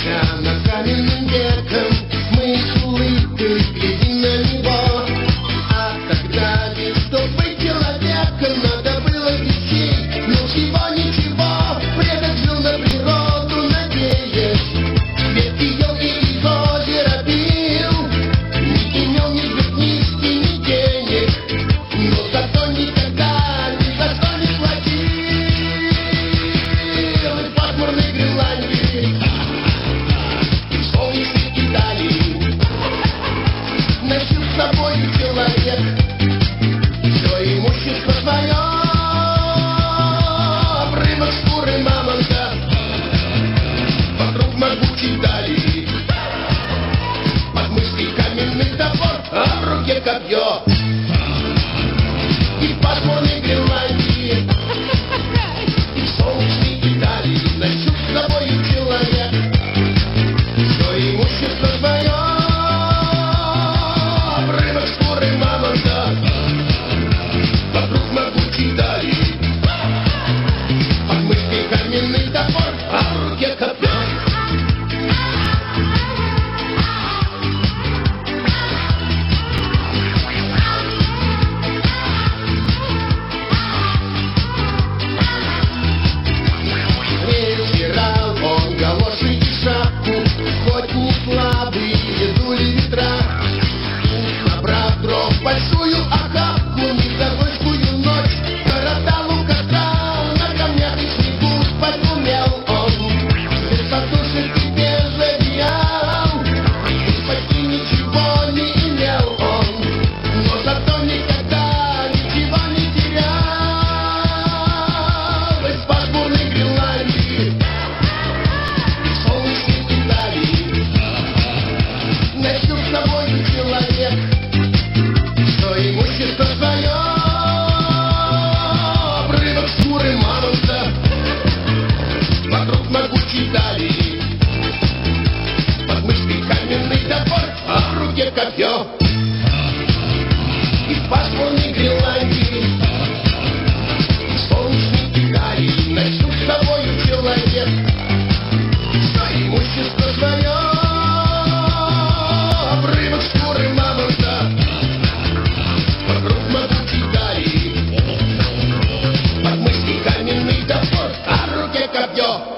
Стоя над каменным веком, мы с улыбкой глядим на него. А тогда ведь, чтоб быть человеком, надо было вещей, но всего ничего. Предок жил на природу, надеясь, ветки, елки из озера пил. Не имел ни беднички, ни денег, но зато никогда ни за что не платил. И в пасмурной Гренландии, и в солнечной Италии носил с собой человек все имущество свое. Обрывок шкуры мамонта вокруг могучей талии, под мышкой каменный топор, а в руке копье. И в пасмурной Гренландии, и в солнечной Италии носил с собой человек все имущество свое. Обрывок шкуры мамонта вокруг могучей талии, под мышкой каменный топор, а в руке копье. Презирал он галоши и шапку, хоть не слабые дули ветра. Набрав дров большую охапку, недовольскую ночь коротал у костра. На камнях и снегу подумел он, без подушек и без одеял. Почти ничего не имел он, но зато никогда ничего не терял. Из пасмурной Гренландии, из солнечной Италии носил с собой человек все имущество свое. Обрывок шкуры мамонта вокруг могучей талии, под мышкой каменный топор, а в руке копье. И в пасмурной Гренландии, и в солнечной Италии носил с собою человек все имущество свое. Обрывок шкуры мамонта вокруг могучей талии, под мышкой каменный топор, а в руке копье.